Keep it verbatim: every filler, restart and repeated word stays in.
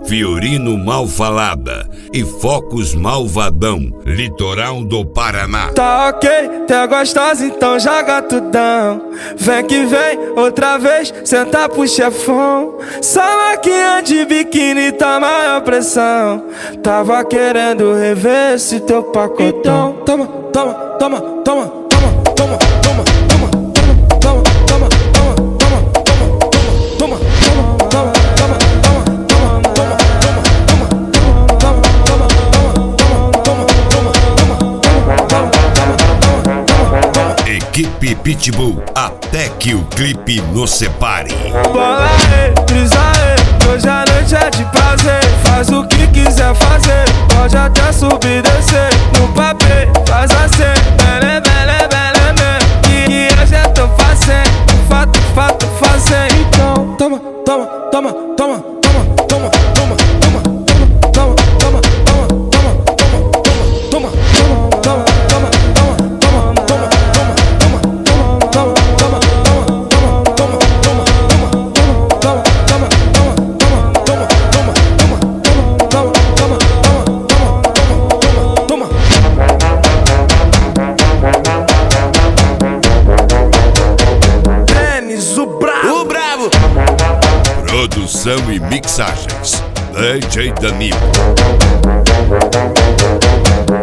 Fiorino Malfalada e Focos Malvadão, litoral do Paraná. Tá ok, tá gostosa, então joga tudão. Vem que vem, outra vez, senta pro chefão. Só maquinha de biquíni tá maior pressão. Tava querendo rever esse teu pacotão. Toma, toma, toma, toma, toma, toma, toma, toma, toma, toma, toma, toma, toma, toma, toma. Equipe Pitbull, até que o clipe nos separe. Bola aí, brisa aí, hoje a noite é de prazer. Faz o que quiser fazer, pode até subir e descer. No papel, faz assim, bele, bele, bele, bele. E hoje eu tô fazendo, fato, fato, fazendo. Então, toma, toma, toma, toma, toma, toma, toma, toma, toma, toma, toma, toma, toma, toma, Produção e mixagens D J Danilo.